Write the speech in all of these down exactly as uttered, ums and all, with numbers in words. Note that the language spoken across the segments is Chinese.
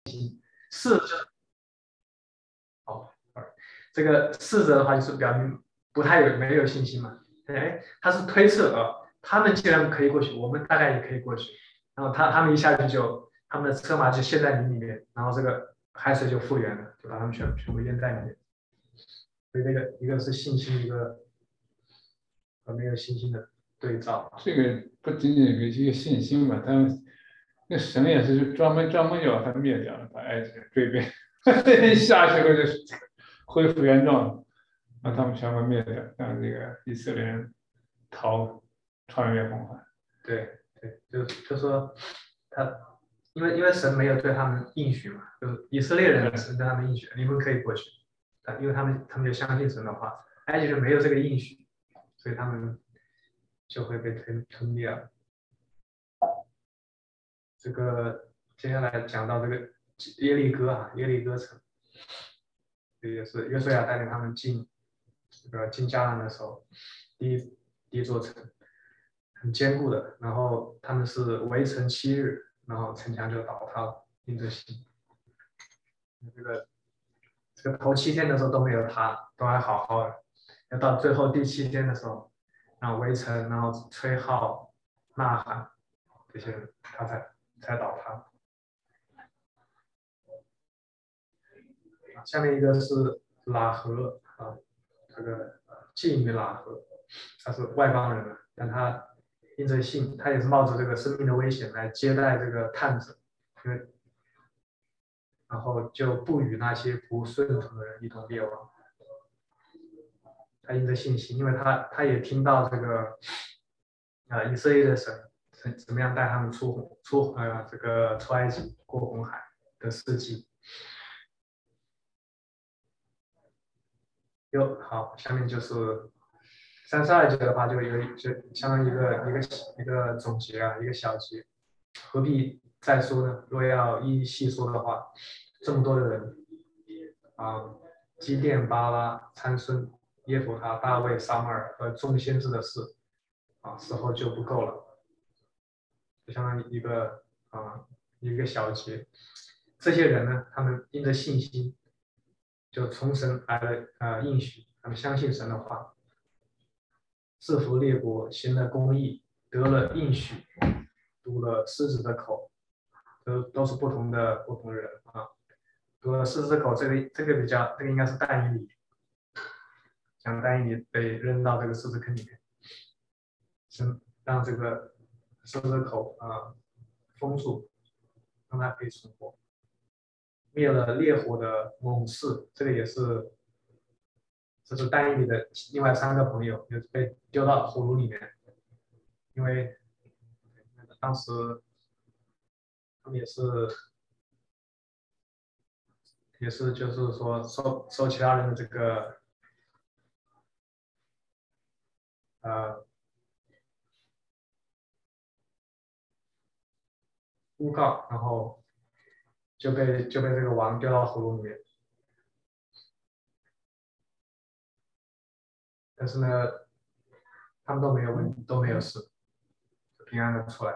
是就哦，这个试着的话就是表明不太有没有信心嘛。哎，他是推测啊，他们既然可以过去，我们大概也可以过去。然后他他们一下去就他们的车马就陷在泥里面，然后这个海水就复原了，就把他们全全部淹在里面。所以这个一个是信心，一个和没有信心的对照。 这个不仅仅是一个信心吧，他们那神也是专门专门要把它灭掉了，把埃及人追遍，一下去后就恢复原状，把他们全部灭掉，让这个以色列人逃穿越红海。 对对，就就说他，因为因为神没有对他们应许嘛，就是以色列人神对他们应许，你们可以过去，啊，因为他们他们就相信神的话，埃及人没有这个应许，所以他们就会被吞吞灭了。这个接下来讲到这个耶利哥啊，耶利哥城，这也是约书亚带领他们进这个进迦南的时候，第一第一座城，很坚固的，然后他们是围城七日，然后城墙就倒塌了，因着信。这个这个头七天的时候都没有塌，都还好好的，要到最后第七天的时候，然后围城，然后吹号、呐喊，这些他才才倒塌。下面一个是拉合啊，这个妓女拉合，他是外邦人，但他因着信，他也是冒着这个生命的危险来接待这个探子，因为然后就不与那些不顺从的人一同灭亡。他因着信心，因为他他也听到这个啊、呃、以色列的神怎怎么样带他们出出呃这个出埃及过红海的事迹。又好，下面就是三十二节的话，就有一就相当于一个一个一个总结啊，一个小结，何必再说呢？若要一一细说的话，这么多的人啊，基甸、巴拉、参孙、耶弗哈、大卫、撒母耳和众先知的事啊，时候就不够了，就相当于一个啊一个小节。这些人呢，他们因着信心，就从神来了呃应许，他们相信神的话，制服列国，行了公义，得了应许，堵了狮子的口，都都是不同的不同的人啊。堵了狮子的口，这个这个比较，这个应该是但以理，讲但以理被扔到这个狮子坑里面，神让这个狮子口啊封住，让它可以存活。灭了烈火的猛士，这个也是，这是但以理的另外三个朋友也被丢到火炉里面，因为当时他们也是也是就是说受受其他人的这个呃诬告，然后就被就被这个王丢到火炉里面。但是呢，他们都没有问都没有事，平安的出来。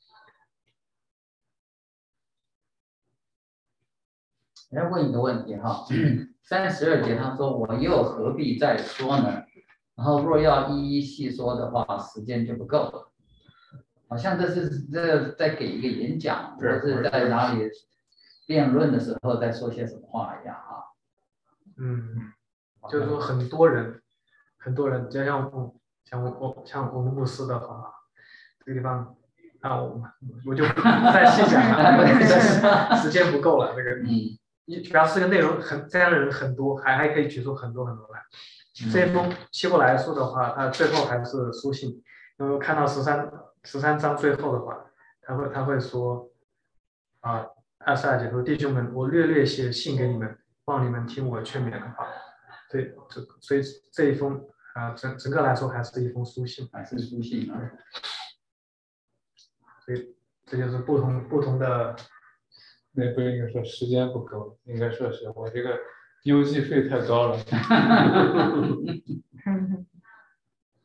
来问一个问题哈，三十二节他说我又何必再说呢？然后若要一一细说的话，时间就不够了。好像这是这在给一个演讲，或是在哪里辩论的时候在说些什么话一样啊。 嗯，就是说很多人，很多人，就像我像我我像我们牧师的话，这个地方啊，我我就不再细讲了，时间不够了。这个嗯， 你主要是个内容很这样的人很多，还还可以举出很多很多来。这封希伯来书的话，它最后还是书信，因为我看到十三十三章最后的话，他会他会说啊，二十二节说弟兄们，我略略写信给你们，望你们听我劝勉的话。对，这所以这一封啊，整整个来说还是一封书信， 还是书信啊。 所以这就是不同不同的。 那不应该说时间不够，应该说是我这个邮寄费太高了。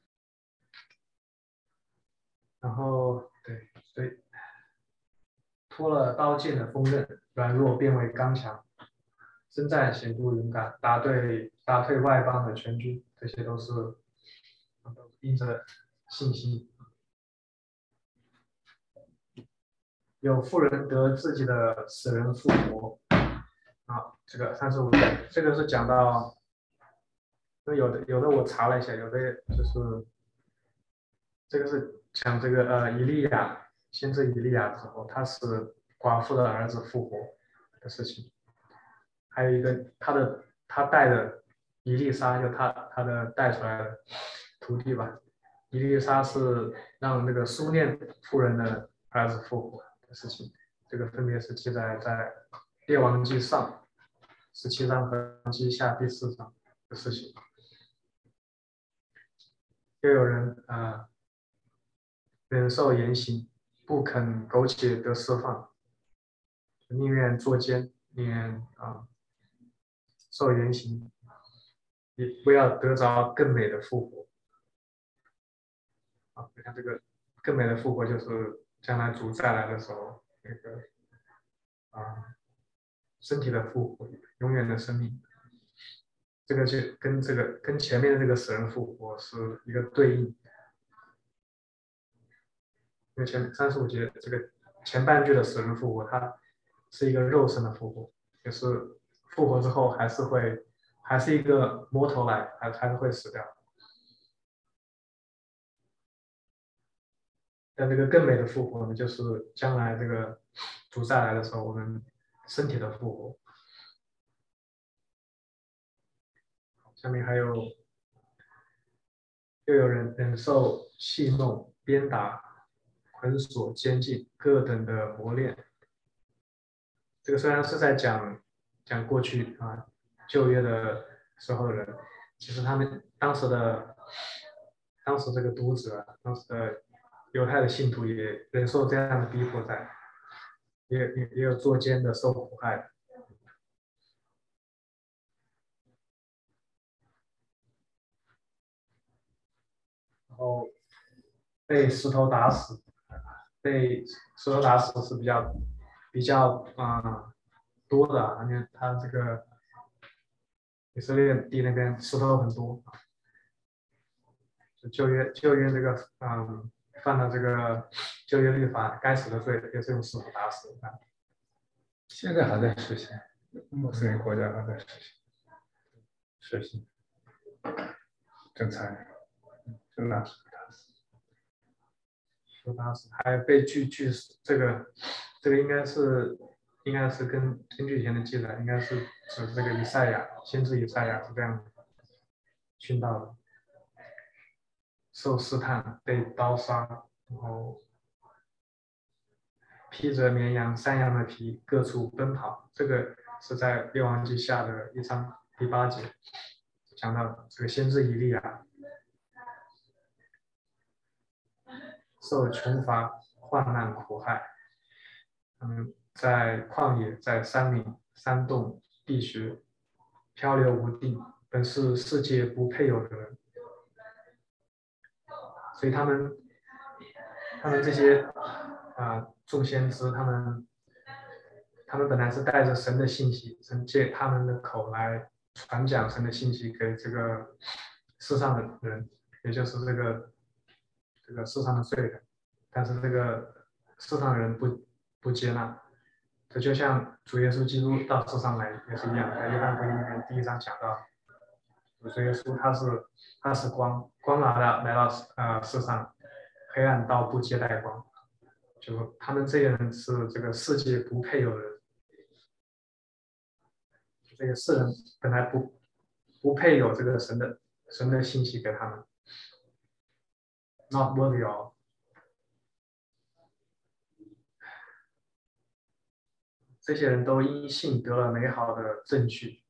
然后对，所以脱了刀剑的锋刃，软弱变为刚强，征战显出勇敢，打对打退外邦的全军，这些都是因着信心。有妇人得自己的死人复活啊，这个三十五节，这个是讲到，因为有的有的我查了一下，有的就是这个是讲这个呃以利亚先知以利亚之后，他是寡妇的儿子复活的事情，还有一个他的他带的以利沙，就他他的带出来的徒弟吧，以利沙是让那个苏念妇人的儿子复活的事情，这个分别是记载在列王记上十七章和记下第四章的事情。又有人啊、呃、忍受严刑，不肯苟且得释放，宁愿作奸，宁愿啊、呃、受严刑，也不要得着更美的复活。啊，你看这个更美的复活，就是将来主再来的时候，那个啊身体的复活，永远的生命。这个就跟这个跟前面的这个死人复活是一个对应。因为前三十五节这个前半句的死人复活，它是一个肉身的复活，就是复活之后还是会还是一个摸头来，还还是会死掉。但这个更美的复活呢，就是将来这个主再来的时候，我们身体的复活。下面还有，又有人忍受戏弄、鞭打、捆锁、监禁各等的磨练。这个虽然是在讲讲过去啊旧约的时候的人，其实他们当时的当时这个读者，当时的犹太的信徒也忍受这样的逼迫在，也也也有作奸的、受苦害的。然后被石头打死，被石头打死是比较比较啊、呃、多的，而且他这个以色列地那边石头很多，就旧约旧约这个嗯犯了这个旧约律法该死的罪，也是用石头打死的。 现在还在实行，穆斯林国家还在实行，实行，正残忍，真的是打死。 说打死，还被锯锯死，这个这个应该是应该是跟根据以前的记载，应该是指这个以赛亚先知以赛亚是这样殉道的，受试探被刀杀，然后披着绵羊、山羊的皮各处奔跑。这个是在列王记下的一章第八节讲到这个先知以利亚受穷乏、患难苦害，嗯，在旷野、在山岭、山洞、地穴漂流无定，本是世界不配有的人。所以他们，他们这些啊、呃、众先知，他们，他们本来是带着神的信息，神借他们的口来传讲神的信息给这个世上的人，也就是这个这个世上的罪人。但是这个世上人不不接纳，这就像主耶稣基督到世上来也是一样，在约翰福音里面第一章讲到，主耶稣他是他是光，光来到来到呃世上，黑暗道不接待光，就他们这些人是这个世界不配有的人，这个世人本来不不配有这个神的神的信息给他们 ，not worthy of。这些人都因信得了美好的证据，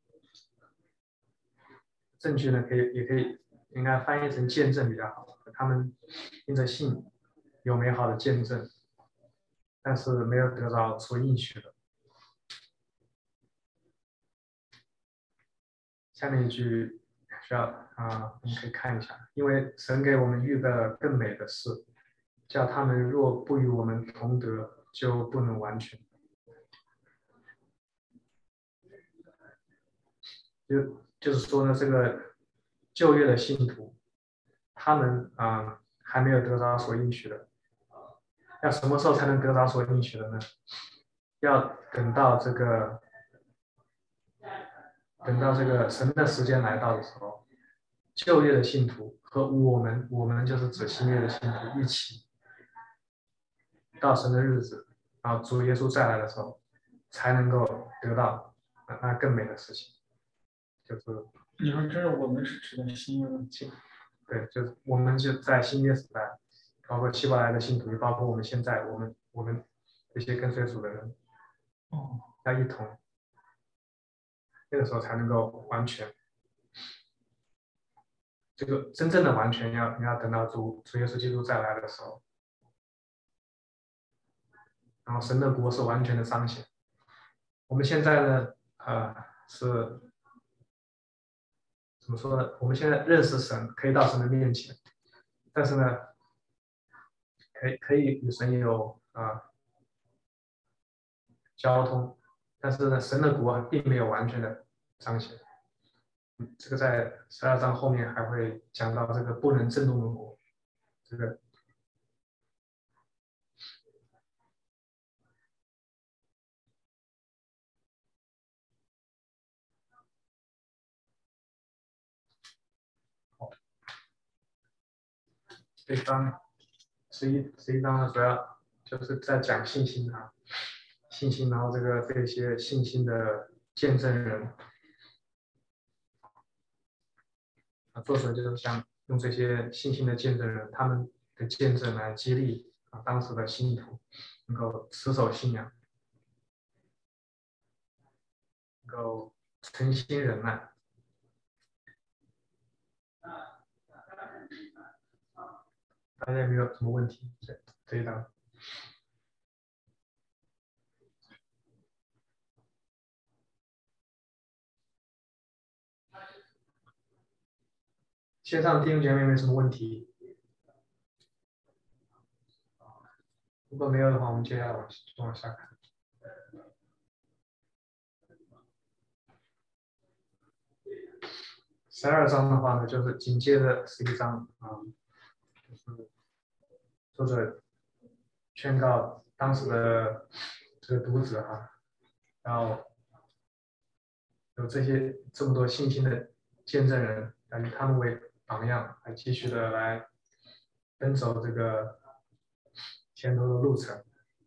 证据呢可以也可以应该翻译成见证比较好。他们因着信有美好的见证，但是没有得到所应许的。下面一句需要啊、呃，我们可以看一下，因为神给我们预备了更美的事，叫他们若不与我们同得，就不能完全。 就就是说呢，这个旧约的信徒，他们啊、呃、还没有得到所应许的，要什么时候才能得到所应许的呢？要等到这个等到这个神的时间来到的时候，旧约的信徒和我们，我们就是指新约的信徒一起到神的日子，然后主耶稣再来的时候，才能够得到那更美的事情，就是你说这是我们是指的新约吗？ 对，就是我们就在新约时代，包括希伯来的信徒，也包括我们现在我们我们这些跟随主的人， 哦， 要一同，那个时候才能够完全。这个真正的完全要你要等到主主耶稣基督再来的时候，然后神的国是完全的彰显。我们现在呢，呃，是怎么说呢？我们现在认识神，可以到神的面前，但是呢，可以可以与神有啊、呃、交通，但是呢，神的国并没有完全的彰显。这个在十二章后面还会讲到这个不能震动的国，这个这一章十一十一章呢，主要就是在讲信心啊，信心，然后这个这些信心的见证人啊，作者就是想用这些信心的见证人，他们的见证来激励啊当时的信徒能够持守信仰，能够诚心忍耐。大家有没有什么问题？这这一章。线上弟兄姐妹有没有什么问题？如果没有的话，我们接下来往往下看。十二章的话呢，就是紧接着十一章啊，就是作者劝告当时的这个读者哈，然后有这些这么多信心的见证人，要以他们为榜样，来继续的来奔走这个前头的路程。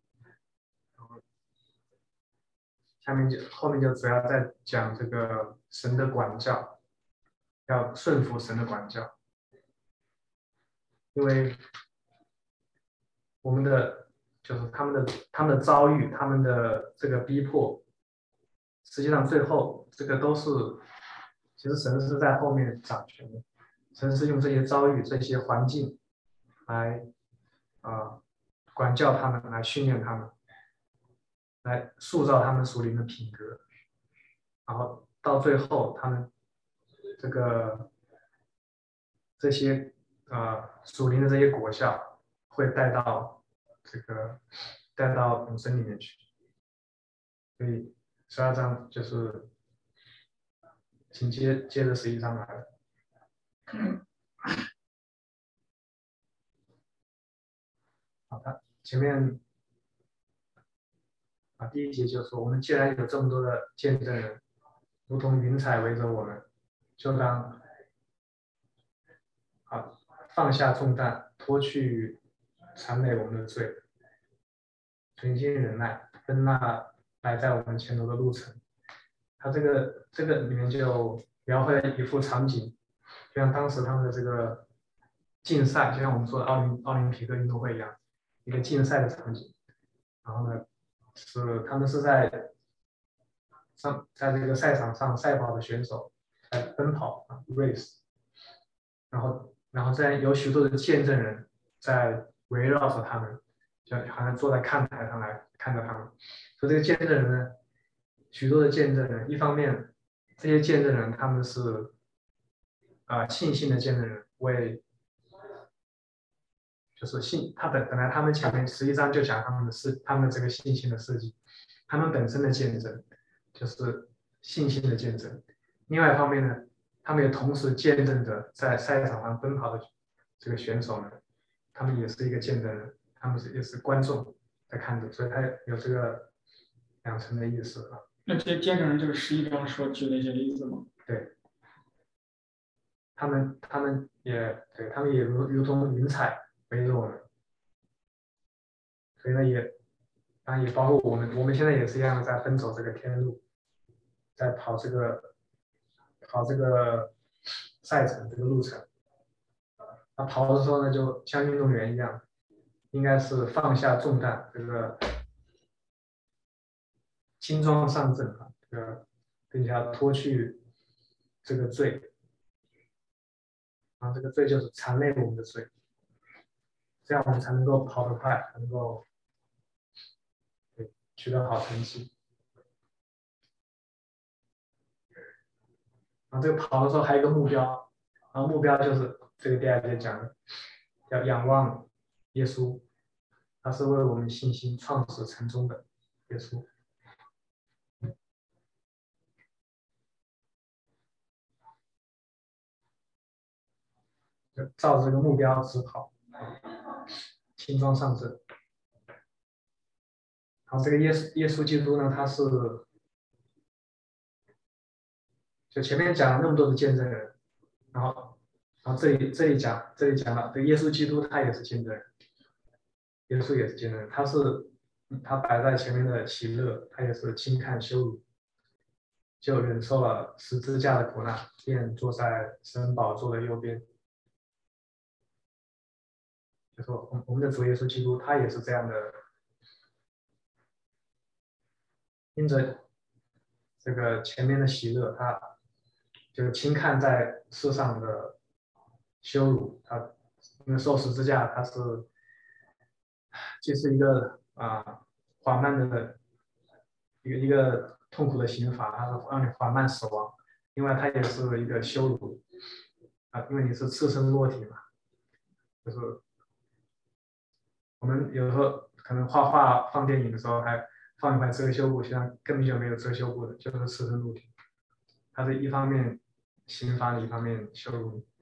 下面就后面就主要在讲这个神的管教，要顺服神的管教，因为我们的就是他们的他们的遭遇，他们的这个逼迫，实际上最后这个都是，其实神是在后面掌权的，神是用这些遭遇、这些环境来啊、呃、管教他们，来训练他们，来塑造他们属灵的品格，然后到最后他们这个这些呃属灵的这些果效会带到这个带到永生里面去，所以十二章就是紧接接着十一章来了。好的，前面啊第一节就说，我们既然有这么多的见证人，如同云彩围着我们，就当啊放下重担，脱去缠累我们的罪，存心忍耐，奔那摆在我们前头的路程。他这个这个里面就描绘了一幅场景，就像当时他们的这个竞赛，就像我们说的奥林奥林匹克运动会一样，一个竞赛的场景。然后呢，是他们是在上在这个赛场上赛跑的选手在奔跑 race， 然后然后在有许多的见证人在围绕着他们，就好像坐在看台上来看着他们。所以这个见证人呢，许多的见证人，一方面这些见证人他们是啊、呃、信心的见证人，为就是信他本本来他们前面十一章就讲他们的事，他们这个信心的事迹，他们本身的见证就是信心的见证。 另外一方面呢，他们也同时见证着在赛场上奔跑的这个选手呢，他们也是一个见证人，他们是也是观众在看着，所以他有这个两层的意思啊。 那这些见证人就是十一章所举的一些例子吗？ 对，他们他们也对他们也如如同云彩围着我们，所以呢也当然也包括我们，我们现在也是一样在奔走这个天路，在跑这个跑这个赛程这个路程。他跑的时候呢，就像运动员一样，应该是放下重担，这个轻装上阵啊，这个并且要脱去这个罪，啊，这个罪就是缠累我们的罪，这样我们才能够跑得快，能够取得好成绩。啊，这个跑的时候还有一个目标，然后目标就是这个第二节讲的，要仰望耶稣，他是为我们信心创始成终的耶稣。就照着这个目标直跑，轻装上阵。然后这个耶稣耶稣基督呢，他是就前面讲了那么多的见证人，然后然后这里这里讲这里讲了，这个耶稣基督他也是见证人，耶稣也是见证人，他是他摆在前面的喜乐，他也是轻看羞辱，就忍受了十字架的苦难，便坐在神宝座的右边。就说我我们的主耶稣基督，他也是这样的，因着这个前面的喜乐，他就轻看在世上的羞辱，他因为受十字架，他是既是一个啊缓慢的一个一个痛苦的刑罚，它是让你缓慢死亡。另外，它也是一个羞辱啊，因为你是赤身裸体嘛，就是我们有时候可能画画、放电影的时候还放一块遮羞布，实际上根本就没有遮羞布的，就是赤身裸体。它是一方面刑罚你，一方面羞辱你。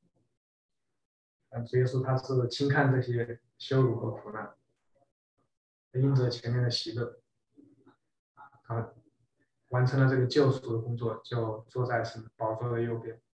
啊，主耶稣他是轻看这些羞辱和苦难，因着前面的喜乐，啊，完成了这个救赎的工作，就坐在神宝座的右边。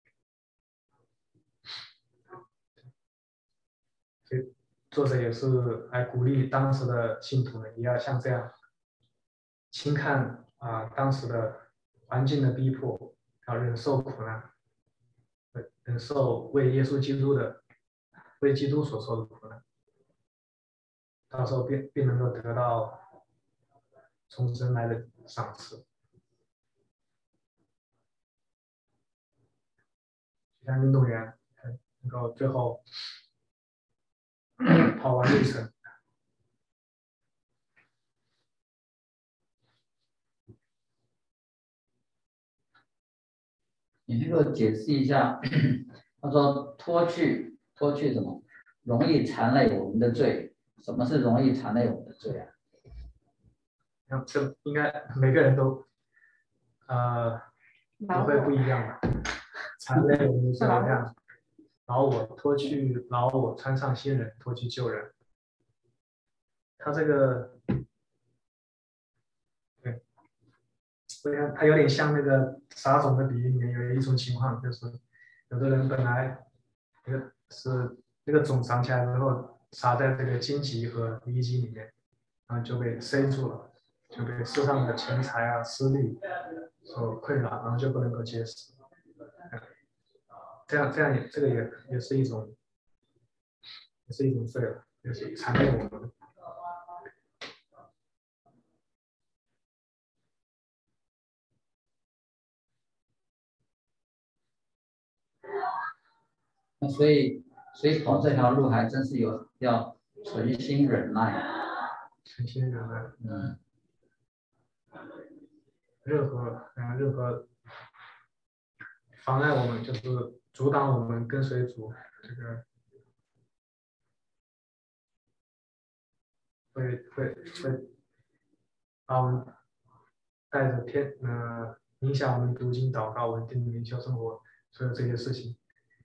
所以作者也是来鼓励当时的信徒们，也要像这样轻看啊当时的环境的逼迫，要忍受苦难，忍受为耶稣基督的为基督所受的苦难，到时候便便能够得到从神来的赏赐。就像运动员能够最后跑完路程。 你能够解释一下？他说脱去脱去什么？容易缠累我们的罪。什么是容易缠累我们的罪啊？ 那这应该每个人都呃都会不一样吧？缠累我们的罪量，老我脱去老我，穿上新人，脱去旧人。他这个对，所以它有点像那个撒种的比喻里面有一种情况，就是有的人本来那个是那个种长起来之后撒在这个荆棘和泥棘里面，然后就被塞住了，就被世上的钱财啊、私利所困扰，然后就不能够结实。这样这样也这个也也是一种也是一种罪了，也是残累我们。 那所以所以跑这条路还真是有要存心忍耐。 存心忍耐， 嗯， 任何嗯任何妨碍我们，就是阻挡我们跟随主这个。会会会把我们带着偏呃影响我们读经、祷告、稳定的灵修生活，所有这些事情，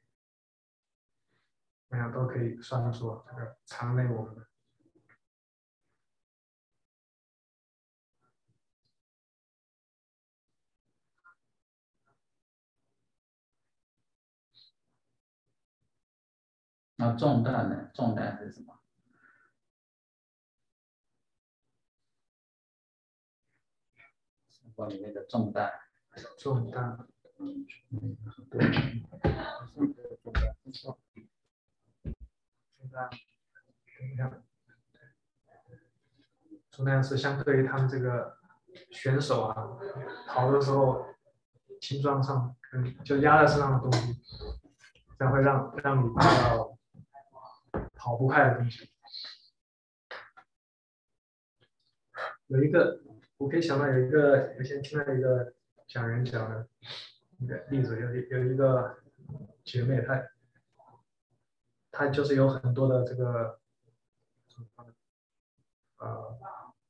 我想都可以算作这个常累我们的。 那重担呢？重担是什么？生活里面的重担。 重担， 嗯，对，重担， 重担，你看，重担是相对于他们这个选手啊，跑的时候轻装上，嗯，就压在身上的东西，这样会让让你比较跑不快的东西。有一个，我可以想到有一个，我先听到一个讲人讲的一个例子，有有一个姐妹，她她就是有很多的这个呃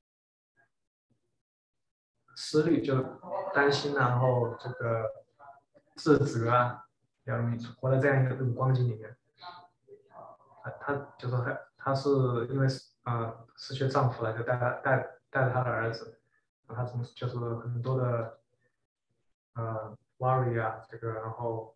思虑，就担心啊，然后这个自责啊，比较容易活在这样一个这种光景里面。她她就是她她是因为呃失去丈夫了，就带她带带着她的儿子，然后她从就是很多的呃 worry 啊，这个然后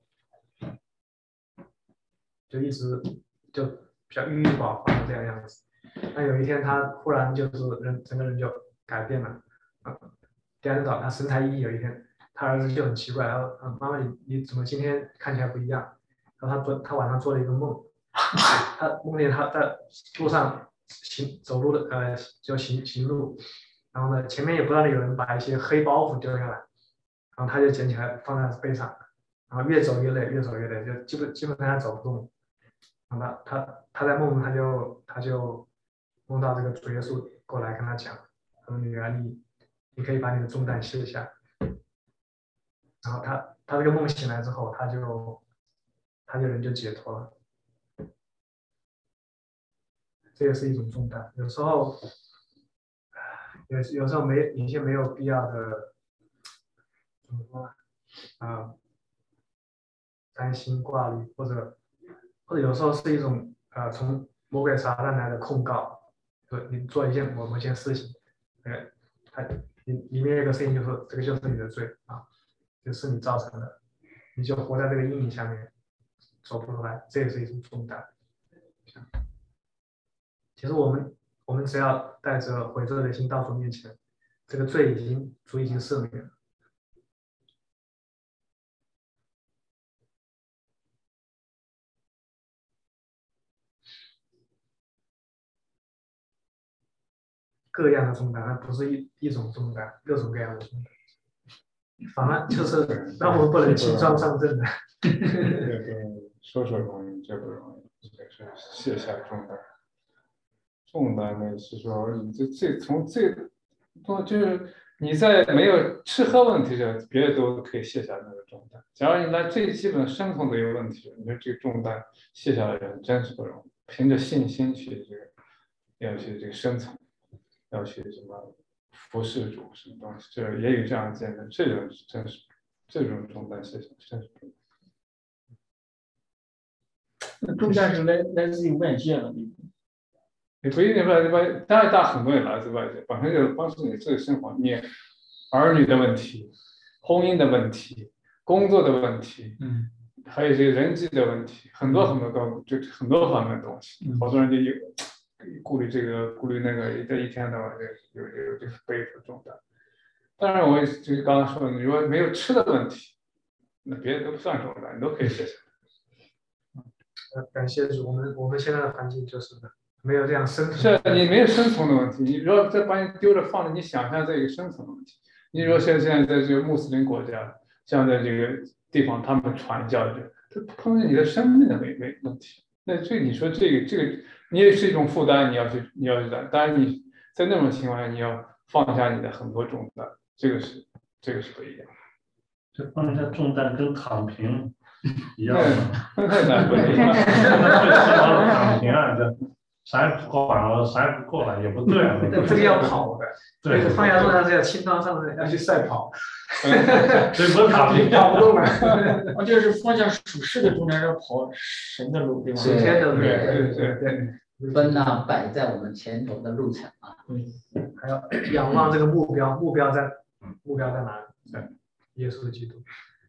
就一直就比较郁郁寡欢的这样样子。那有一天她忽然就是人整个人就改变了，啊，第二天早上她神采奕奕，有一天她儿子就很奇怪，然后嗯妈妈你你怎么今天看起来不一样？然后她昨她晚上做了一个梦，她梦见她在路上行走路的呃就行行路，然后呢前面也不知道有人把一些黑包袱丢下来，然后她就捡起来放在背上，然后越走越累，越走越累，就基本基本上她走不动。然后她她她在梦中她就她就梦到这个主耶稣过来跟她讲，说女儿你你可以把你的重担卸下。然后她她这个梦醒来之后，她就她就人就解脱了。这也是一种重担。有时候，有有时候没有一些没有必要的，怎么说呢？啊、担心挂虑，或者或者有时候是一种呃从魔鬼撒旦来的控告，就你做一件某某件事情，哎，他里里面有个声音就说这个就是你的罪啊，就是你造成的，你就活在这个阴影下面，走不出来，这也是一种重担。其实我们我们只要带着悔罪的心到主面前，这个罪已经主已经赦免了。各样的重担，那不是一一种重担，各种各样的重担，反而就是让我们不能轻装上阵的。 这个说说容易，这不容易，这是卸下重担。重担呢是说，你这这从这，不就是你在没有吃喝问题上，别的都可以卸下那个重担。假如你在最基本生存都有问题，你说这个重担卸下来人真是不容易。凭着信心去这个，要去这个生存，要去什么服侍主什么东西，这也有这样见证，这种真是这种重担卸下真是不容易。 那重担是来来自于外界的， 你不一定来自外，当然大很多也来自外界，本身就是帮助你自己生活，你儿女的问题、婚姻的问题、工作的问题， 嗯， 还有这个人际的问题，很多很多个，就很多方面的东西。 嗯、 好多人就有顾虑这个，顾虑那个，这一天到晚就有有这个背负重担。当然，我就是刚刚说的，你说没有吃的问题，那别的都不算重担，你都可以卸下。 呃，感谢主，我们我们现在的环境就是没有这样生存。 是你没有生存的问题，你如果再把你丢着放着，你想象这个生存的问题。你如果现在在这个穆斯林国家，像在这个地方，他们传教的，这碰见你的生命的没没问题。那这你说这个这个，你也是一种负担，你要去你要去担。当然你在那种情况下，你要放下你的很多重担，这个是这个是不一样的。 这放下重担跟躺平一样的， 那太难不一样。 躺平啊，这啥也不管了，啥也不过了，也不对啊。 这个要跑的， 所以放下重担是要轻装上阵，要去赛跑， 所以不躺平， 跑不动了。 啊，就是放下属世的重担，要跑神的路，对吧？ 属天的路， 对对对对对， 奔那摆在我们前头的路程啊。 还要仰望这个目标，目标在目标在哪里？在耶稣基督。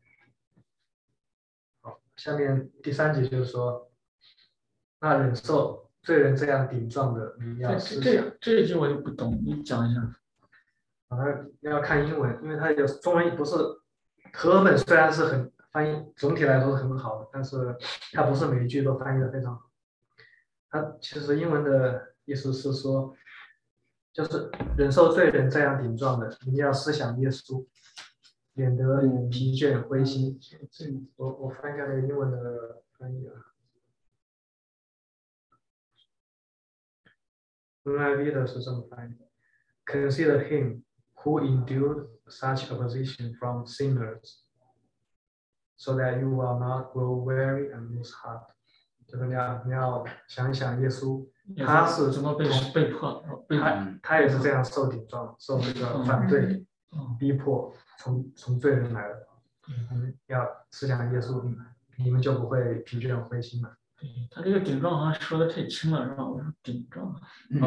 好，下面第三节就是说，那忍受罪人这样顶撞的，你要这思想。 这这一句我就不懂，你讲一下。 啊，要看英文，因为它有中文不是和合本虽然是很翻译，总体来说是很好的，但是它不是每一句都翻译的非常好。它其实英文的意思是说，就是忍受罪人这样顶撞的，你要思想耶稣，免得疲倦灰心。我我翻一下那个英文的翻译啊。N I V 的是这么翻译的 ：Consider him who endured such opposition from sinners, so that you will not grow weary and lose heart。就是你要你要想一想耶稣，他是怎么被被迫，被他他也是这样受顶撞，受这个反对、逼迫，从从罪人来的。我们要思想耶稣，你们就不会疲倦灰心了。 对他这个顶撞好像说的太轻了，让我说顶撞，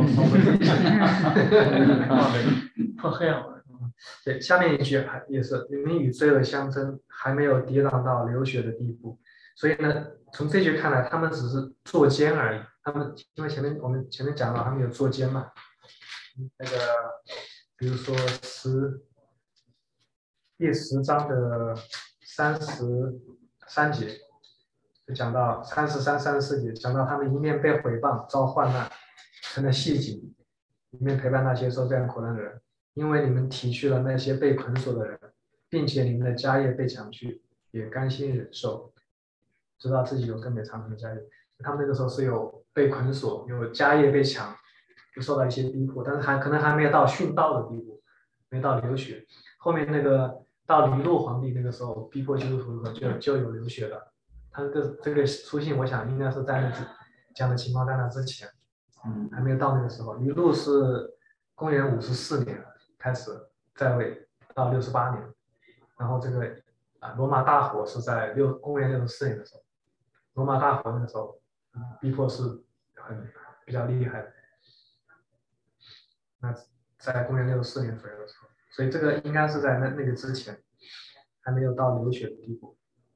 迫害我。 对，下面一句还也是，你们与罪恶相争，还没有抵挡到流血的地步。所以呢，从这句看来，他们只是作奸而已。他们因为前面我们前面讲了，他们有作奸嘛。那个，比如说十第十章的三十三节，就讲到三十三、三十四节，讲到他们一面被毁谤、遭患难，成了戏景，一面陪伴那些受这样苦难的人。因为你们体恤了那些被捆锁的人，并且你们的家业被抢去，也甘心忍受，知道自己有更美长存的家业。他们那个时候是有被捆锁，有家业被抢，就受到一些逼迫，但是还可能还没有到殉道的地步，没到流血。后面那个到尼禄皇帝那个时候逼迫基督徒的时候就就有流血了。他这个这个书信，我想应该是在那这样的情况在那之前，嗯，还没有到那个时候。尼禄是公元五十四年开始在位，到六十八年，然后这个啊罗马大火是在六公元六十四年的时候，罗马大火那个时候，逼迫是很比较厉害的。那在公元六十四年左右的时候，所以这个应该是在那那个之前，还没有到流血的地步。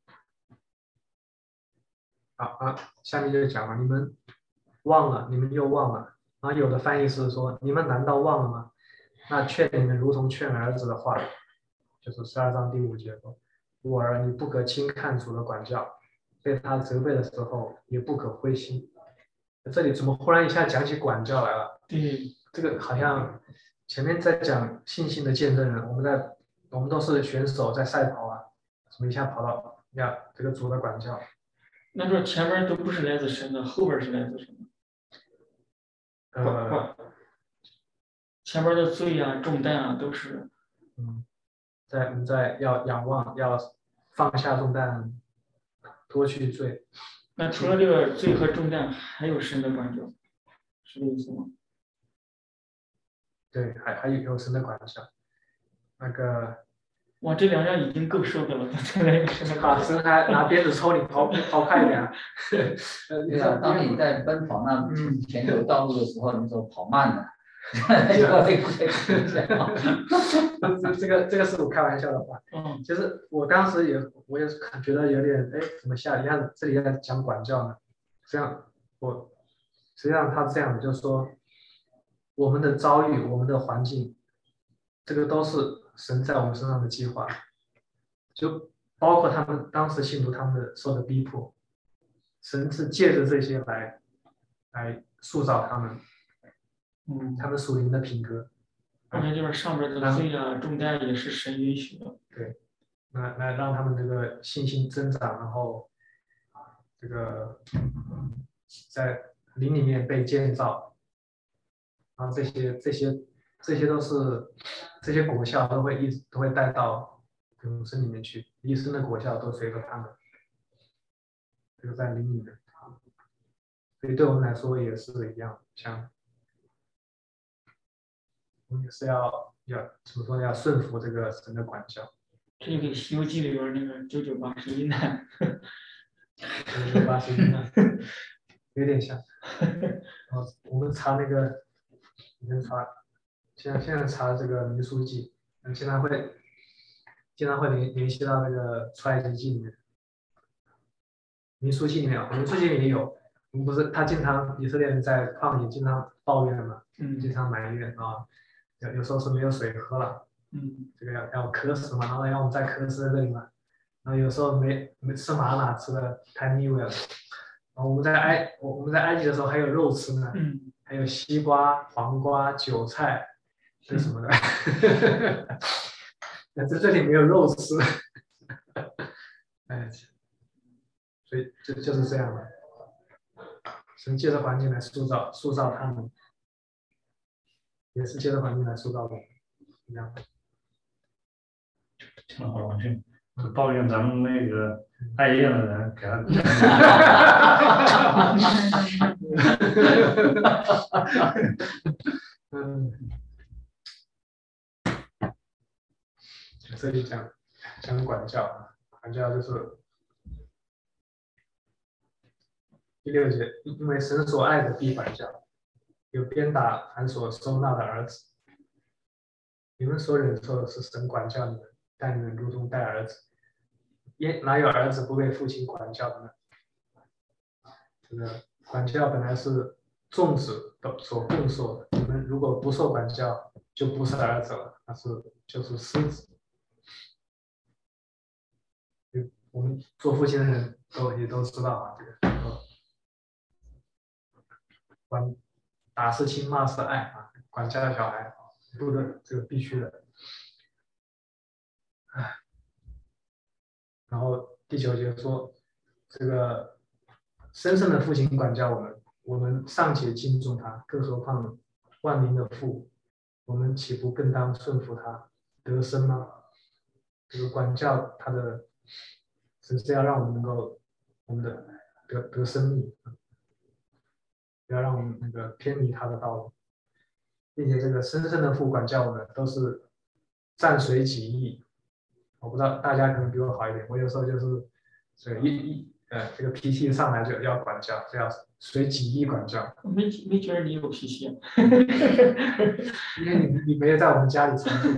好啊，下面就讲了，你们忘了，你们又忘了。然后有的翻译是说，你们难道忘了吗？那劝你们如同劝儿子的话，就是十二章第五节说：“我儿，你不可轻看主的管教，被他责备的时候也不可灰心。”这里怎么忽然一下讲起管教来了？ 对， 这个好像前面在讲信心的见证人，我们在我们都是选手在赛跑啊，怎么一下跑到呀这个主的管教？ 那说前面都不是来自神的，后边是来自什么？ 呃， 前面的罪啊、重担啊，都是嗯，在我们在要仰望，要放下重担，脱去罪。 那除了这个罪和重担，还有神的管教，是这意思吗？ 对，还还有有神的管教。那个哇，这两样已经够受的了，再来一个神的管啊， 教。 神还拿鞭子抽你，跑跑快一点。呃， 对啊，当你在奔跑那前头道路的时候，你说跑慢了，就会会影响。 这这个这个是我开玩笑的话。 嗯， 其实我当时也我也是觉得有点，哎，怎么下一下子这里在讲管教呢？实际上我实际上他是这样的，就是说我们的遭遇、我们的环境，这个都是神在我们身上的计划，就包括他们当时信徒他们的受的逼迫，神是借着这些来来塑造他们， 嗯， 他们属灵的品格。 而且就是上边的罪啊、重担也是神允许的。 对，来来让他们这个信心增长，然后这个在灵里面被建造，然后这些这些这些都是这些果效都会一直都会带到永生里面去，一生的果效都随着他们，这个在灵里面，所以对我们来说也是一样，像我们也是要要怎么说呢？要顺服这个神的管教。 这就跟《西游记》里边那个九九八十一难， 九九八十一难，有点像。然后我们查那个，以前查，现在现在查这个民数记，嗯，经常会经常会联联系到那个出埃及记里面。民数记里面，民数记里面有，我们不是他经常以色列人在旷野经常抱怨嘛， 嗯经常埋怨啊，有有时候是没有水喝了， 嗯这个要要渴死嘛，然后让我们再渴死在这里嘛，然后有时候没没吃麻辣吃的太腻味了，然后我们在埃我我们在埃及的时候还有肉吃呢， 嗯， 还有西瓜、黄瓜、韭菜，这什么的，那在这里没有肉吃，哎。所以就就是这样的，神借着环境来塑造塑造他们，也是借着环境来塑造的，一样的。 挺好，听抱怨咱们那个爱宴的人给他。 嗯，这里讲讲管教啊，管教就是。第六节，因为神所爱的必管教，有鞭打凡所收纳的儿子。你们所忍受的是神管教你们，待你们如同待儿子。也哪有儿子不被父亲管教的呢？这个管教本来是众子所共受的，你们如果不受管教，就不是儿子了，那是就是私子。我们做父亲的人都也都知道啊，这个。管打是亲，骂是爱啊，管家小孩，不的这个必须的。唉，然后第九节说，这个深深的父亲管教我们，我们尚且敬重他，更何况万民的父，我们岂不更当顺服他，得生吗？这个管教他的，只是要让我们能够我们的得得生命。不要让我们那个偏离他的道路，并且这个深深的父管教我们都是暂随己意。我不知道大家可能比我好一点，我有时候就是这个一一呃这个脾气上来就要管教，就要随己意管教。 没没觉得你有脾气啊？ 因为你你没有在我们家里常住。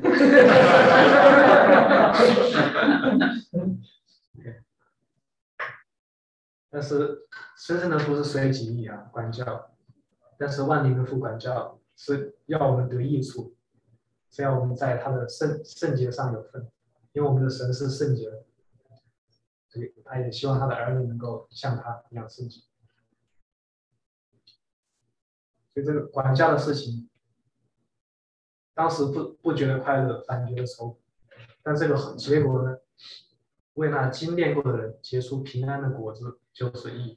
但是深深的父是随己意啊，管教；但是万灵的父管教是要我们得益处，是要我们在他的圣圣洁上有份，因为我们的神是圣洁的，所以他也希望他的儿女能够像他一样圣洁。所以这个管教的事情，当时不不觉得快乐，反觉得愁苦，但这个结果呢，为那经历过的人结出平安的果子，就是义。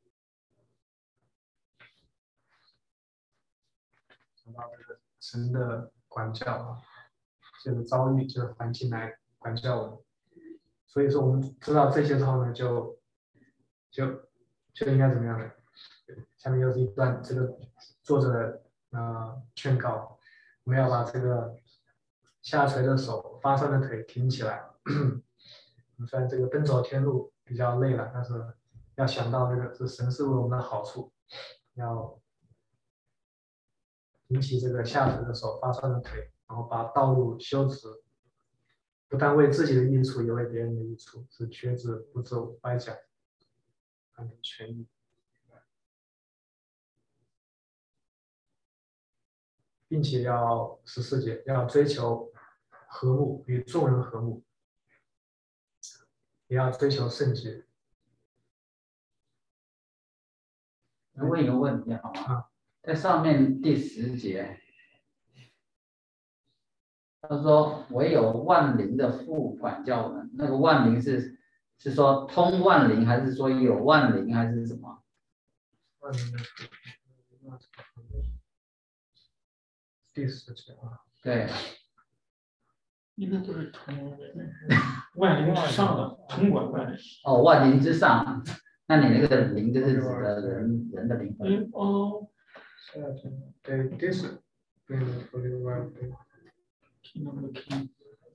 讲到这个神的管教啊，这个遭遇这个环境来管教我们，所以说我们知道这些之后呢，就就就应该怎么样呢？下面又是一段这个作者的呃劝告，我们要把这个下垂的手、发酸的腿挺起来。虽然这个奔走天路比较累了，但是要想到这个这神是为我们的好处，要挺起这个下垂的手、发酸的腿，然后把道路修直，不但为自己的益处，也为别人的益处，是瘸子不走歪脚，反正全益。并且要十四节要追求和睦，与众人和睦，也要追求圣洁。 我问一个问题好吗？在上面第十节，他说唯有万灵的父管教我们，那个万灵是是说通万灵，还是说有万灵，还是什么？ 万灵的父，第十节啊， 对， 应该都是通万灵之上的，统管万灵。 哦，万灵之上，那你那个灵就是指的人人的灵魂。 嗯哦， 对，第十， discipline for the well-being. Kingdom of the King。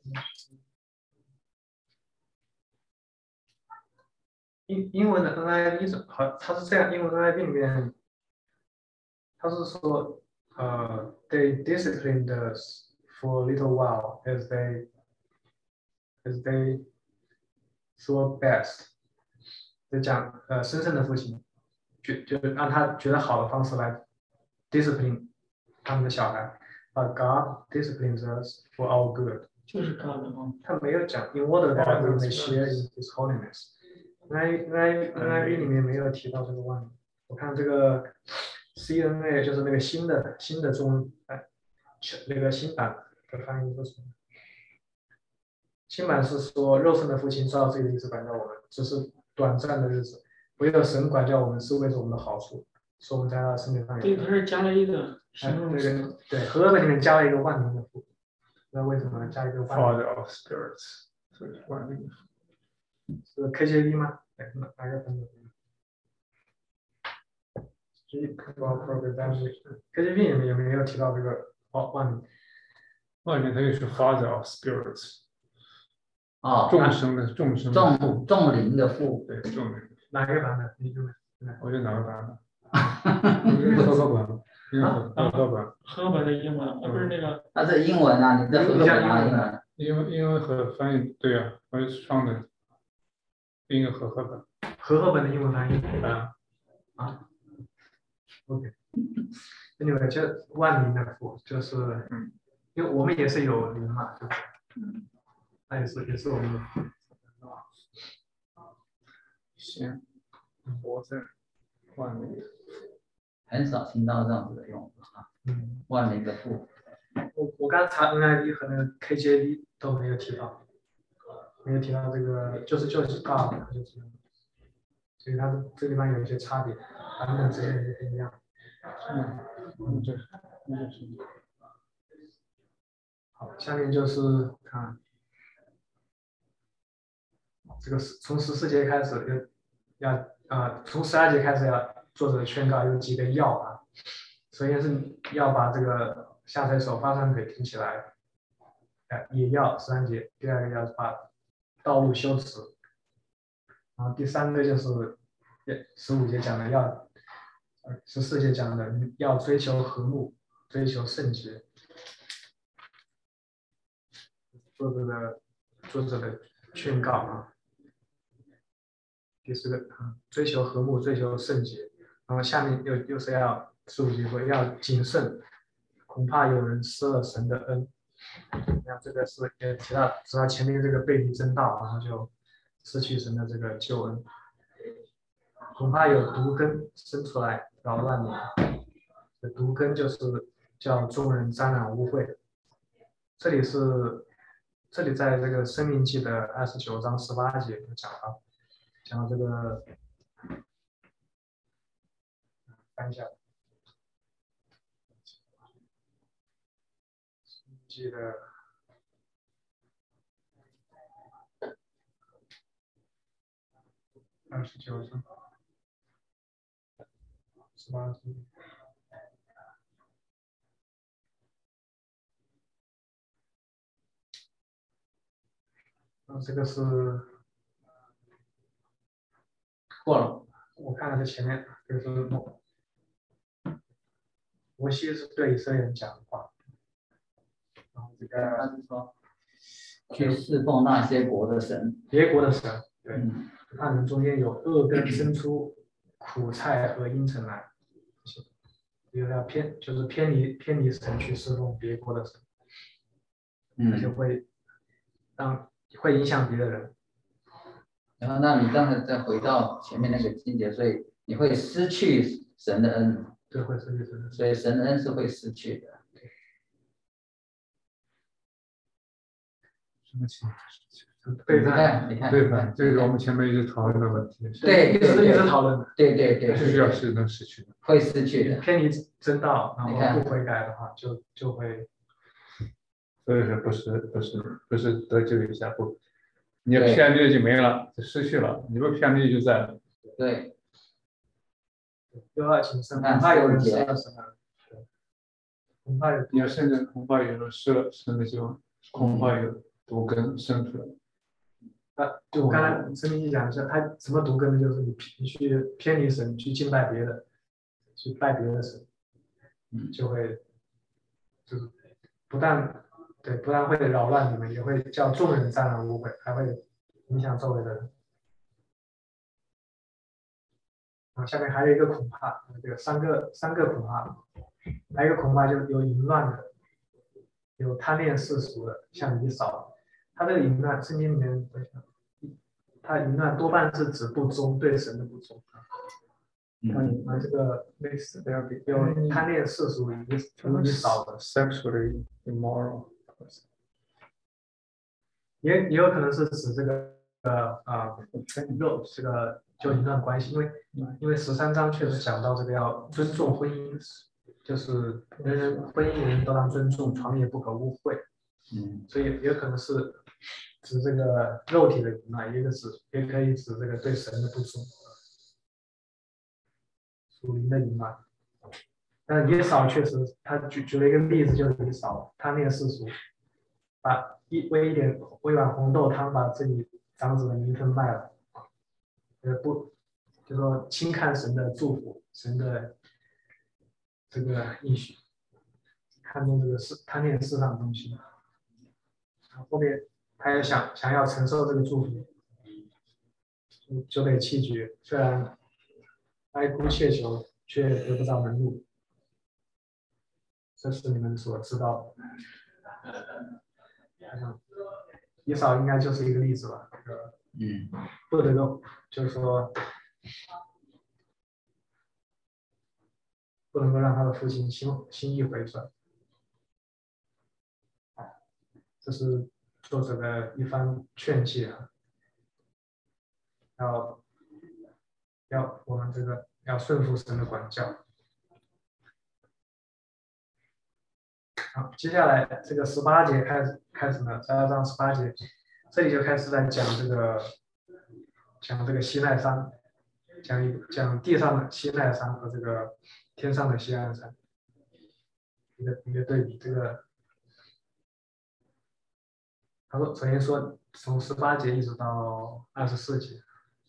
英英文的 N I V 是好，它是这样，英文 N I V 里面，它是说，呃 ，they disciplined us for a little while as they as they saw best， 就讲呃，深深的父亲，觉就按他觉得好的方式来 discipline 他们的小孩，but God disciplines us for our good。 就是 God 啊。 他没有讲 in order that we may share in His holiness。N I N I V 里面没有提到这个万民。我看这个 C N A 就是那个新的新的中哎，那个新版的翻译是什么？新版是说肉身的父亲照自己的意思管教我们，只是短暂的日子；唯有神管教我们是为了我们的好处，使我们在他的身体上有。 对，他是加了一个形容对词。 对，和合本里面加了一个万民的父，那为什么加一个万民 Father of spirits， 所以万民的父。 是 K J V 吗？哪哪个版本 ？K J V 也没也没有提到这个哦万民。 万民它就是 Father of spirits， 哦， 众生的众生的父， 众众灵的父， 对众灵。 哪个版本？你就我觉得哪个版本？应该是合合本，应该是合合本。 合本的英文，啊不是那个。 它是英文啊，你这合合本啊英文。 因为因为和翻译对啊，我上的应该合合本。 合合本的英文翻译啊啊 ，OK。Anyway，就万民的父就是，因为我们也是有灵嘛，对不对？那也是也是我们的父。 行，我在万民。 很少听到这样子的用法啊。 嗯， 万民的父。 我我刚查 N I V 和那个 K J V 都没有提到，没有提到这个，就是就是 God， 就是，所以它这地方有一些差别，版本之间也不一样。 嗯，嗯，对，嗯是。 好，下面就是看这个从十四节开始要要啊，从十二节开始要作者宣告有几个要啊，首先是要把这个下垂手发声给挺起来，哎，也要十三节，第二个要把道路修直，然后第三个就是十五节讲的要，十四节讲的要追求和睦，追求圣洁。作者的作者的劝告啊，第四个追求和睦，追求圣洁，然后下面又又是要十五节说要谨慎，恐怕有人失了神的恩。那这个是也提到，提到前面这个背离真道，然后就失去神的这个救恩。恐怕有毒根生出来扰乱你，这毒根就是叫众人沾染污秽。这里是。这里在这个《申命记》的二十九章十八节就讲到，讲到这个，翻一下，《申命记》的二十九章十八节。这个是过了， 我看的是前面，就是摩西是对以色列人讲话，然后这个他是说去侍奉那些国的神， 别国的神，对， 嗯， 他们中间有恶根生出苦菜和阴尘来，有要偏就是偏离偏离神去侍奉别国的神， 嗯， 而且会让。会影响别的人， 然后那你刚才再回到前面那个经节，所以你会失去神的恩， 对，会失去神的恩， 所以神的恩是会失去的。 什么情况？ 背叛，你看， 背叛，这是我们前面一直讨论的问题。 对， 一直一直讨论的。 对对对， 是要是能失去的， 会失去的。 偏离真道，然后不悔改的话，就就会。 所以说不是不是不是得救一下不，你要偏离就没了，就失去了；你不偏离就在了。 对。 又要谨慎，恐怕有人失了神的， 恐怕有你要甚至恐怕有的是甚至就恐怕有毒根生出来。 啊，就我刚才生命记讲的是，它什么毒根呢？就是你你去偏离神，去敬拜别的，去拜别的神，就会就是不但对不但会扰乱你们，也会叫众人沾染污秽，还会影响周围的人。啊，下面还有一个恐怕，这个三个三个恐怕，还有一个恐怕就有淫乱的，有贪恋世俗的，像以扫，他这个淫乱，圣经里面，他淫乱多半是指不忠，对神的不忠。嗯，那这个类似的有贪恋世俗以以扫的 sexually immoral， 也也有可能是指这个呃啊肉这个就淫乱关系，因为因为十三章确实讲到这个要尊重婚姻，就是人人婚姻人都当尊重，床也不可污秽。嗯，所以也有可能是指这个肉体的淫乱，一个指也可以指这个对神的不忠。属灵的淫乱，但以扫确实，他举举了一个例子，就是以扫贪恋世俗，把一为一点为一碗红豆汤，把自己长子的名分卖了，呃不，就说轻看神的祝福，神的这个应许，看重这个世贪恋世上的东西，后面他又想想要承受这个祝福，就就被弃绝，虽然哀哭切求，却得不到门路，这是你们所知道的。以扫应该就是一个例子吧。嗯，不得够，就是说不能够让他的父亲心心意回转。这是作者的一番劝诫啊，要要我们这个要顺服神的管教。好，接下来这个十八节开始开始呢，十二章十八节，这里就开始在讲这个讲这个西奈山，讲一讲地上的西奈山和这个天上的锡安山，一个一个对比。这个他说，首先说从十八节一直到二十四节，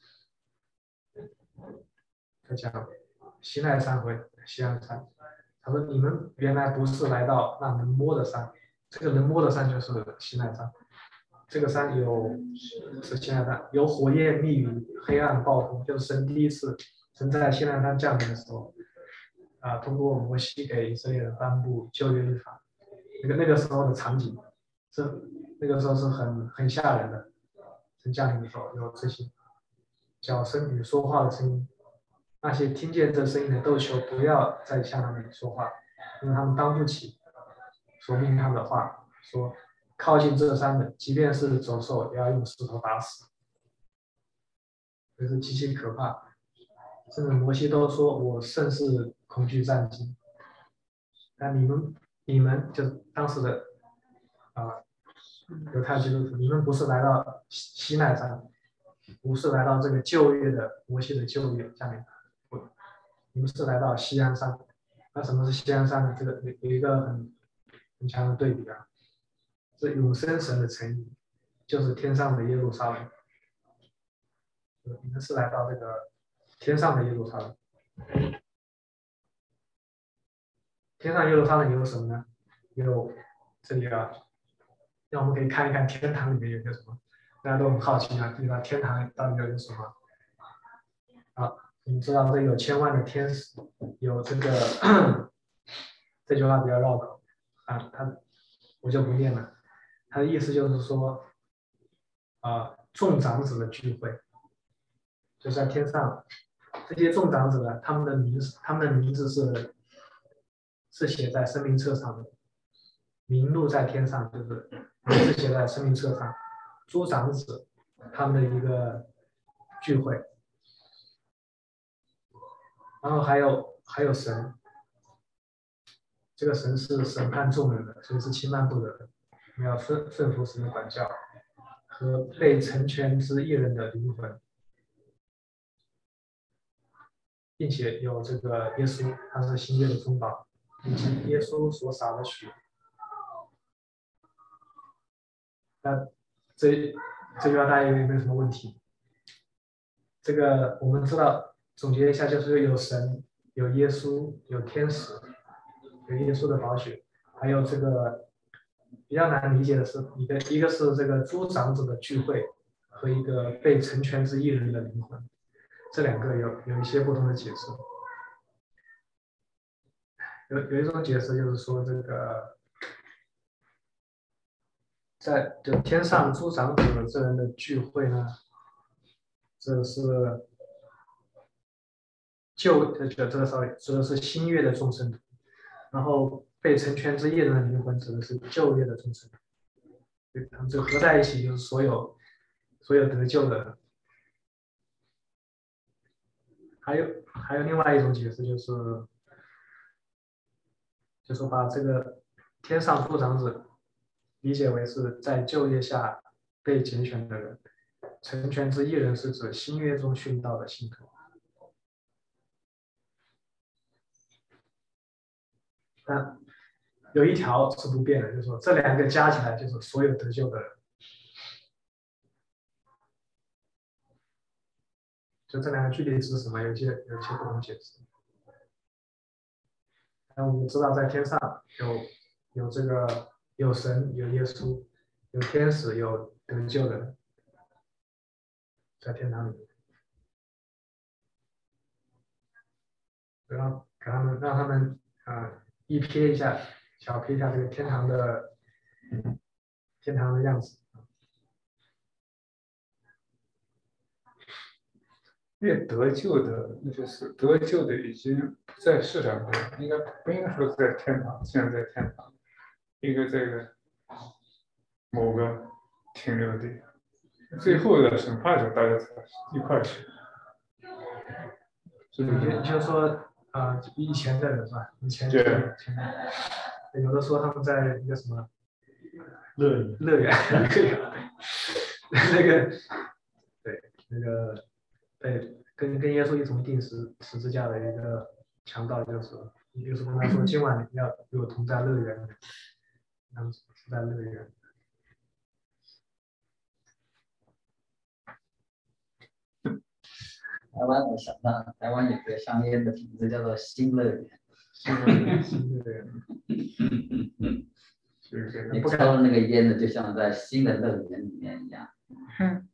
他讲西奈山和锡安山。他说：“你们原来不是来到那能摸的山，这个能摸的山就是西奈山。这个山有是西奈山，有火焰、密云、黑暗、暴风，就是神第一次神在西奈山降临的时候，啊，通过摩西给以色列人颁布旧约律法，那个那个时候的场景，是那个时候是很很吓人的。神降临的时候有这些叫声与说话的声音。”那些听见这声音的都求不要再向他们说话，因为他们当不起所命他们的话，说靠近这山的，即便是走兽，也要用石头打死。这是极其可怕。甚至摩西都说我甚是恐惧战惊。但你们你们就是当时的啊犹太基督徒，你们不是来到西奈山，不是来到这个旧约的摩西的旧约下面。你们是来到锡安山，那什么是锡安山呢？这个有有一个很很强的对比啊，是永生神的城邑，就是天上的耶路撒冷。你们是来到这个天上的耶路撒冷。天上耶路撒冷有什么呢？有这里啊，那我们可以看一看天堂里面有些什么，大家都很好奇啊，这个天堂到底有什么？好。你知道这有千万的天使，有这个这句话比较绕口啊，他我就不念了。他的意思就是说，啊，众长子的聚会，就在天上，这些众长子呢，他们的名字，他们的名字是是写在生命册上的，名录在天上，就是名字写在生命册上。诸长子他们的一个聚会。然后还有还有神，这个神是审判众人的，所以是轻慢不得的。我们要顺顺服神的管教和被成全之一人的灵魂，并且有这个耶稣，他是新约的中保， 以及耶稣所洒的血。那这这句话大家有没有什么问题？这个我们知道，总结一下，就是有神，有耶稣，有天使，有耶稣的宝血，还有这个比较难理解的是，一个一个是这个诸长子的聚会和一个被成全之一人的灵魂，这两个有有一些不同的解释。有有一种解释就是说，这个在就天上诸长子这人的聚会呢，这是旧这个这个稍微指的是新约的众生徒，然后被成全之一人的灵魂指的是旧约的众生徒，他们就合在一起，就是所有所有得救的人。还有还有另外一种解释就是，就是把这个天上诸长子理解为是在旧约下被拣选的人，成全之一人是指新约中殉道的信徒。但有一条是不变的，就是说这两个加起来就是所有得救的人。就这两个具体指什么，有些有些不同解释。那我们知道，在天上有有这个有神，有耶稣，有天使，有得救的人，在天堂里。然后给他们让他们啊、呃、一瞥一下，小瞥一下这个天堂的天堂的样子。 越得救的，那就是得救的已经不在世上过，应该不应该说在天堂，现在在天堂，一个这个某个停留地，最后的审判时候大家才一块儿去。 是不是？就是说，啊、呃，以前的人是吧？以前对， 有的说他们在一个什么乐园， 乐园，那个对那个。对，跟跟耶稣一同钉十十字架的一个强盗，就是耶稣跟他说，今晚要与我同在乐园里，他们是在乐园。 台湾，我想到台湾有个香烟的名字叫做新乐园。 新乐园，新乐园。 你抽的那个烟呢，就像在新的乐园里面一样。 嗯。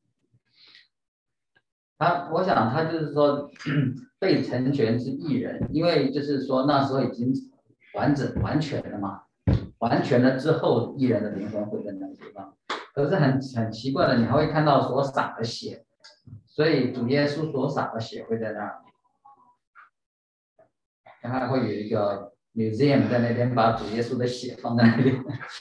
他，我想他就是说被成全之一人，因为就是说那时候已经完整完全了嘛，完全了之后，一人的灵魂会在那个地方。可是很很奇怪的，你还会看到所洒的血，所以主耶稣所洒的血会在那儿，然后还会有一个 museum 在那边把主耶稣的血放在那里。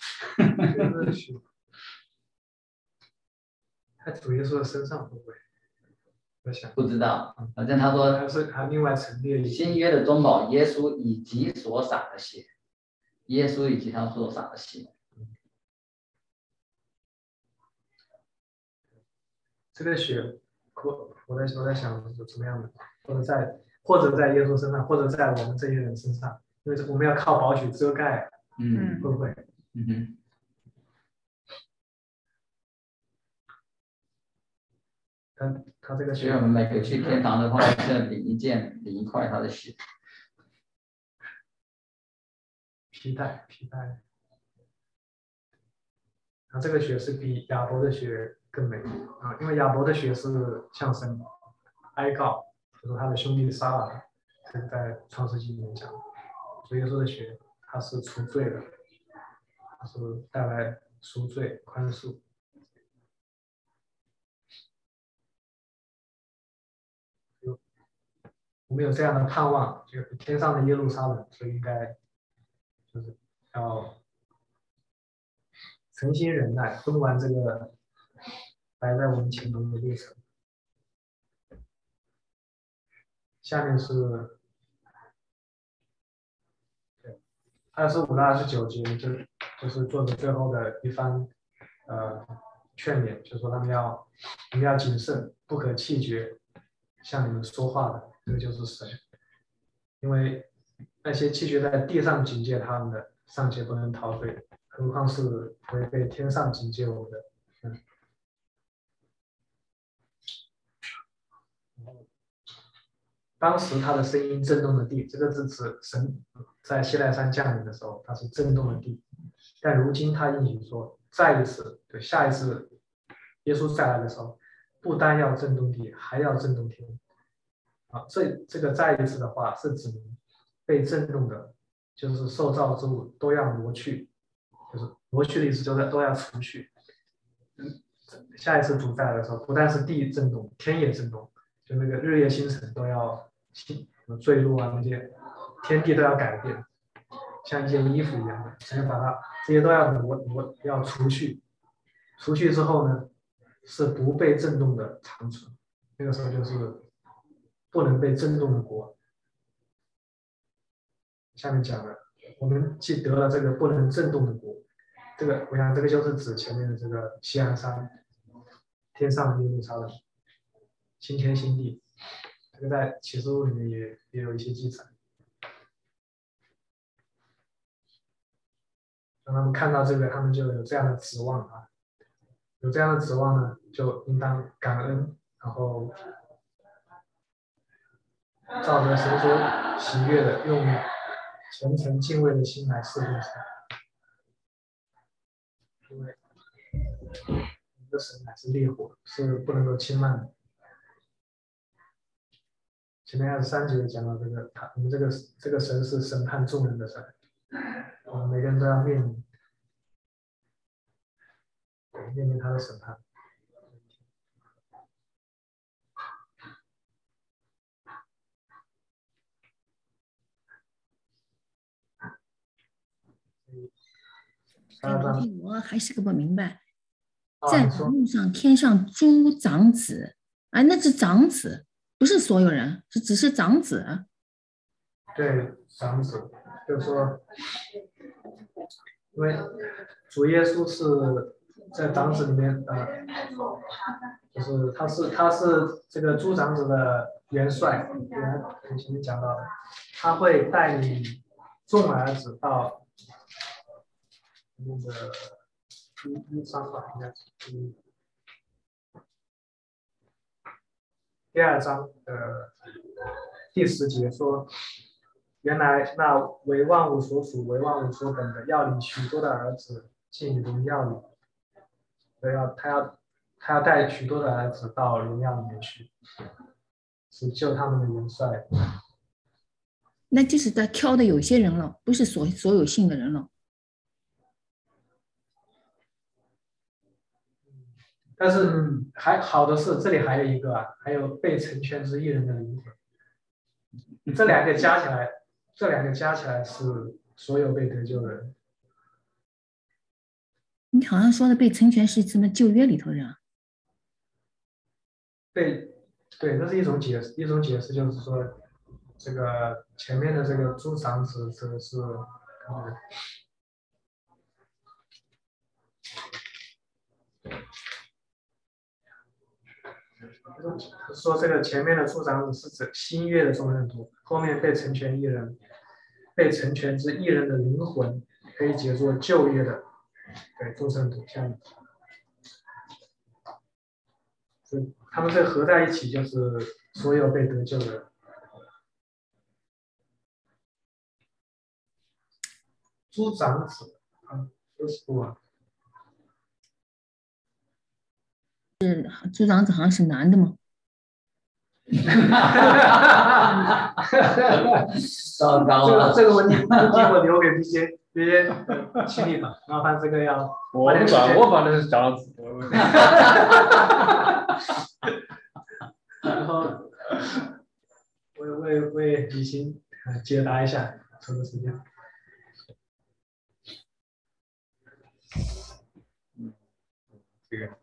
他主耶稣的身上会不会？我想不知道，反正他说还是还另外陈列新约的中保耶稣以及所洒的血，耶稣以及他所洒的血。 这个血，我我在我在想是怎么样的，或者在或者在耶稣身上，或者在我们这些人身上，因为我们要靠宝血遮盖， 嗯， 会不会？ 嗯哼。 他他这个所以我们每个去天堂的话，是领一件领一块他的血。 皮带皮带，啊，这个血是比亚伯的血更美啊，因为亚伯的血是向神哀告，就是他的兄弟杀了他，这是在创世纪里面讲。所以说的血，它是除罪的，它是带来赎罪宽恕。我们有这样的盼望，就是天上的耶路撒冷，所以应该就是要诚心忍耐，奔完这个摆在我们前头的路程。下面是对二十五到二十九节，就就是作者最后的一番呃劝勉，就说他们要你们要谨慎，不可气绝，向你们说话的。这个就是神，因为那些弃绝在地上警戒他们的，尚且不能逃退，何况是违背天上警戒我们的？嗯。当时他的声音震动了地，这个是指神在西奈山降临的时候，他是震动了地。但如今他应许说，再一次，对，下一次耶稣再来的时候，不单要震动地，还要震动天。啊，这这个再一次的话，是指被震动的，就是受造之物都要挪去，就是挪去的意思，就是都要除去。嗯，下一次主再来的时候，不但是地震动，天也震动，就那个日月星辰都要坠落啊，那些天地都要改变，像一件衣服一样的，只能把它这些都要挪挪要除去，除去之后呢，是不被震动的长存，那个时候就是不能被震动的国。下面讲了，我们既得了这个不能震动的国，这个我想这个就是指前面的这个锡安山，天上的耶路撒冷，新天新地，这个在启示录里面也也有一些记载。让他们看到这个，他们就有这样的指望啊，有这样的指望呢，就应当感恩，然后照着神所喜悦的，用虔诚敬畏的心来侍奉神，因为我们的神乃是烈火，是不能够轻慢的。前面二十三节讲到这个，他我们这个这个神是审判众人的神，我们每个人都要面临面临他的审判。 哎，昨天我还是个不明白， 啊在路上天上诸长子，啊，那是长子，不是所有人，是只是长子。 对，长子，就是说，因为主耶稣是在长子里面，呃，就是他是他是这个诸长子的元帅，原我前面讲到的，他会带领众儿子到那个一一章吧，应该是嗯第二章的第十节说。原来那为万物所属、为万物所本的，要领许多的儿子进荣耀里。所以要他要他要带许多的儿子到荣耀里面去，是救他们的元帅。 那就是他挑的有些人了，不是所所有信的人了。 但是还好的是，这里还有一个啊，还有被成全之一人的灵魂。这两个加起来。这两个加起来是所有被得救的人。 你好像说的被成全是什么旧约里头的人啊？ 被，对，这是一种解释，一种解释就是说，这个前面的这个诸长子指的是，嗯，说这个前面的诸长子是指新约的众圣徒，后面被成全一人。被成全之一人的灵魂，可以解作旧约的，对，众圣徒，像，他们这合在一起就是所有被得救的人。诸长子，啊，都是不啊。 是诸长子好像是男的吗？ 糟糕了， 这个这个问题问题我留给这些这些亲戚吧，麻烦这个要。 我不管，我反正是长子。 然后为为为李欣解答一下，抽个时间。 这个。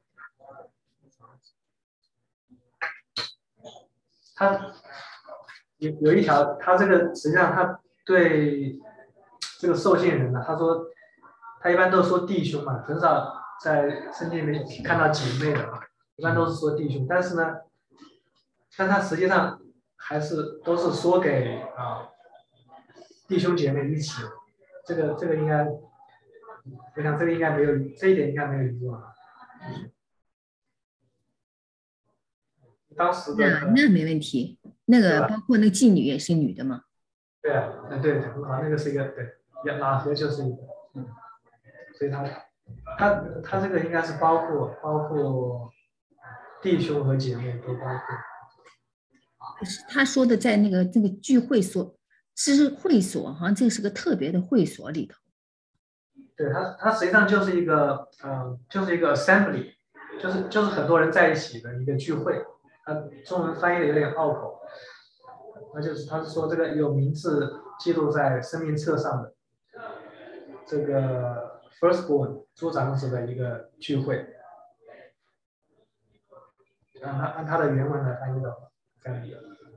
他有有一条，他这个实际上他对这个受信人呢，他说他一般都说弟兄嘛，很少在圣经里面看到姐妹的，一般都是说弟兄。但是呢，但他实际上还是都是说给啊弟兄姐妹一起，这个这个应该，我想这个应该没有这一点应该没有疑问啊。当时的那那没问题，那个包括那个妓女也是女的嘛？ 对啊，嗯对对，很好，那个是一个对，喇合就是一个，嗯，所以他他他这个应该是包括包括弟兄和姐妹都包括。 可是他说的在那个这个聚会所，是会所，好像这是个特别的会所里头。 对，它它实际上就是一个呃，就是一个 assembly， 就是就是很多人在一起的一个聚会。它中文翻译的有点拗口，那就是他是说这个有名字记录在生命册上的这个 firstborn 诸长子的一个聚会。按他按他的原文来翻译的话，这样子。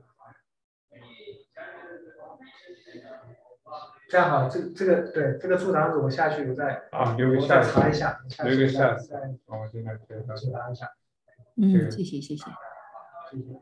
这样好，这这个对这个诸长子我下去我再啊，留给我再下次， 查一下， 留给下次。 再哦，我现在觉得解答一下。 嗯，谢谢谢谢。 谢谢。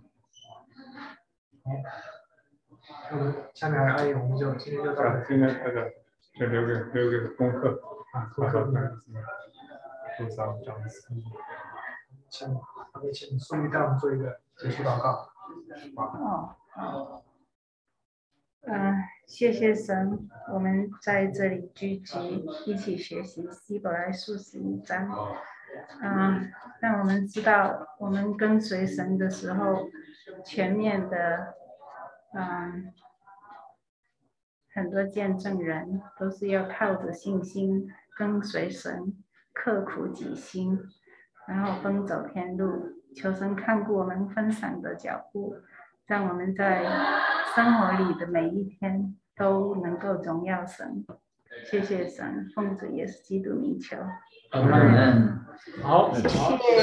好，那我们下面阿姨，我们就今天就到这。 今天这个就留给留给功课啊，功课呢？ 诸长长子， 请我们请苏玉带我们做一个结束祷告。 哦，好。嗯、呃，谢谢神，我们在这里聚集，一起学习希伯来书十一章。嗯、呃，让我们知道，我们跟随神的时候，全面的，嗯、呃，很多见证人都是要靠着信心跟随神，刻苦己心，然后奔走天路。求神看顾我们分散的脚步，让我们在生活里的每一天都能够荣耀神。谢谢神，奉主耶稣基督名求。 嗯，好，好。